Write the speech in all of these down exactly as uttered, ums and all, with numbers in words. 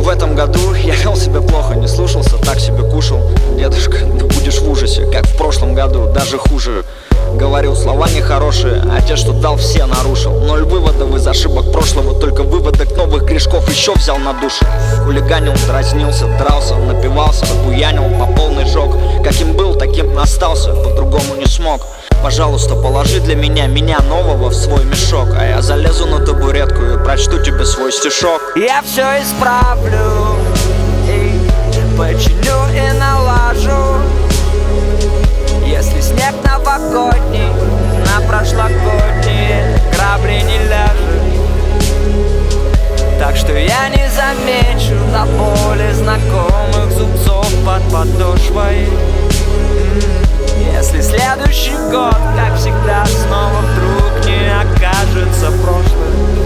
этом году я вел себя плохо, не слушался, так себе кушал. Дедушка, ты будешь в ужасе, как в прошлом году, даже хуже. Говорил слова нехорошие, а те, что дал, все нарушил. Ноль выводов из ошибок прошлого, только выводок новых грешков еще взял на душу. Хулиганил, дразнился, дрался, напивался, буянил по полный жог. Каким был, таким остался, по-другому не смог. Пожалуйста, положи для меня, меня нового в свой мешок. А я залезу на табуретку и прочту тебе свой стишок. Я все исправлю и починю и налажу, если снег новогодний на прошлогодние грабли не ляжет. Так что я не замечу до боли знакомых зубцов под подошвой. Если следующий год, как всегда, снова вдруг не окажется прошлым.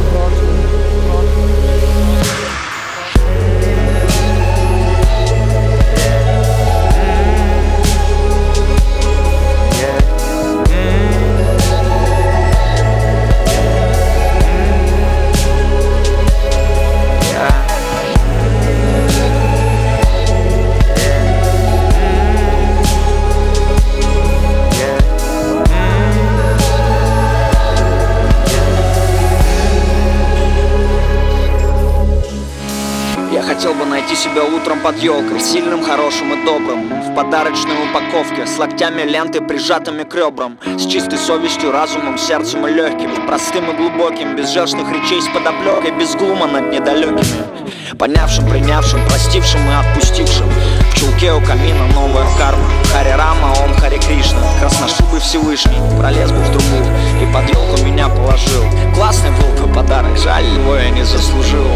Хотел бы найти себя утром под елкой, сильным, хорошим и добрым, в подарочной упаковке, с локтями ленты, прижатыми к ребрам, с чистой совестью, разумом, сердцем и легкими, простым и глубоким, без жертвных речей с подоплекой, без глума над недалекими, понявшим, принявшим, простившим и отпустившим. В чулке у камина новая карма, Хари Рама, Ом Хари Кришна, красношубый Всевышний пролез бы в трубу и под елку меня положил. Классный был бы подарок, жаль, его я не заслужил.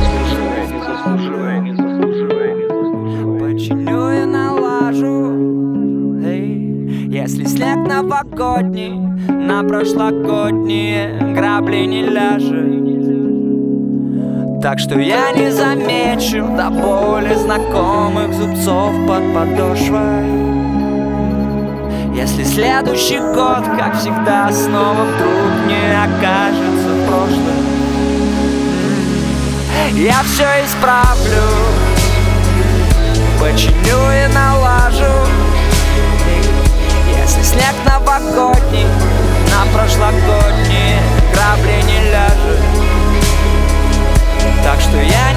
Починю и налажу, эй, если снег новогодний на прошлогодние грабли не ляжет. Так что я не замечу до боли знакомых зубцов под подошвой. Если следующий год, как всегда, снова вдруг не окажется прошлым. Я все исправлю, починю и налажу, если снег новогодний на прошлогодние грабли не ляжет. Так что я